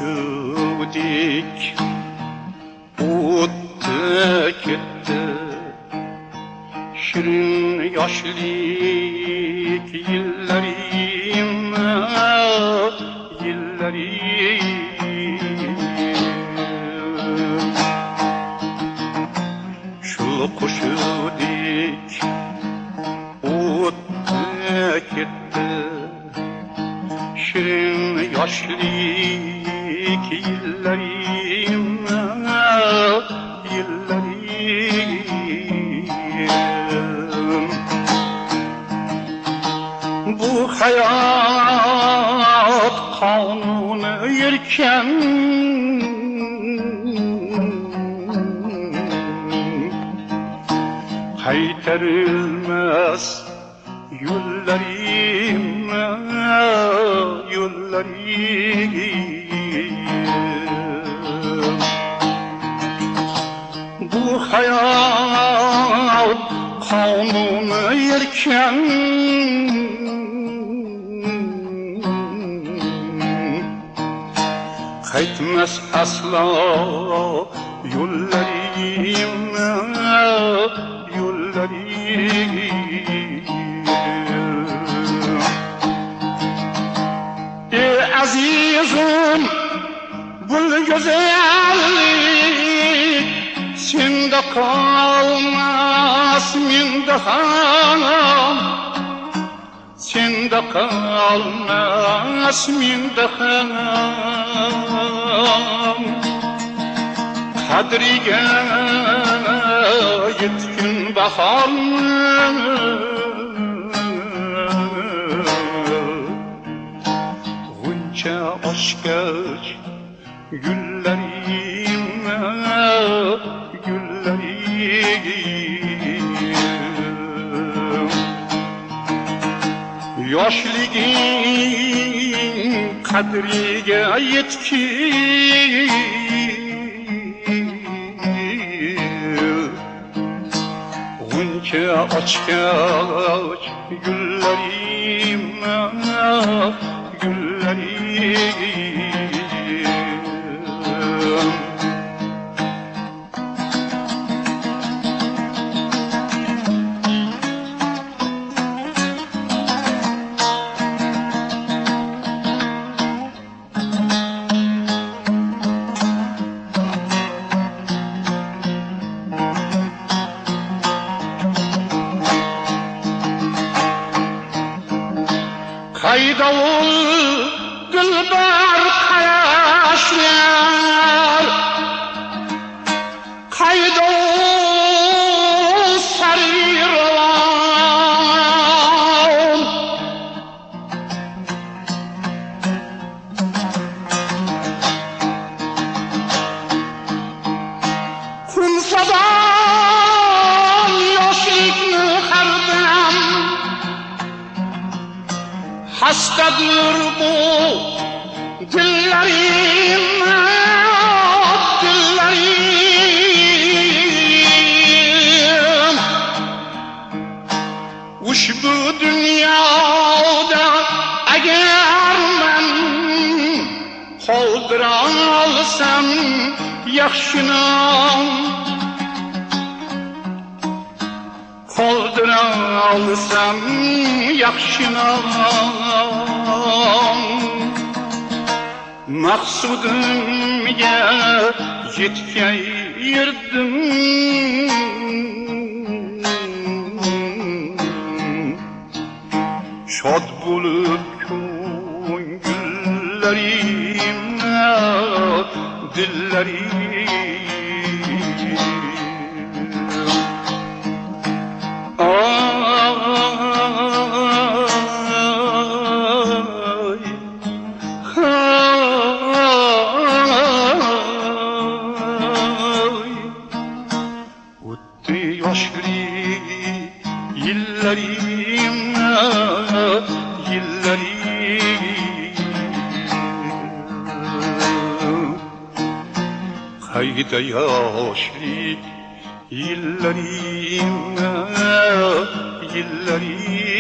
qo'shuvdik o'tdi ketdi shirin yoshlik yillarim shu qo'shuvdik o'tdi ketdi shirin yoshlik yillarim bu hayot qonuni erkan qaytarilmas yo'llarim bu hayot qonuni erkan qaytmas aslo yo'llarim azizim bu güzellik sende kalmaz mende hanım sende kalmaz mende hanım kadriga yetkin baharım gunca aşkar güllerim yoshliging qadriga yetkin gunca açgach güllerim Kayda ol gülbar kayaşlar Kayda ol sarıran Kumsadan yoshlikni hardam hastadır bu dillerim ushbu dunyoda agar men qoldira olsam yaxshinam qoldira olsam yaxshinam maqsudimga yetgan yerdim shod bo'lib ko'ngillarim dillarim Hayda yoshlik yillarim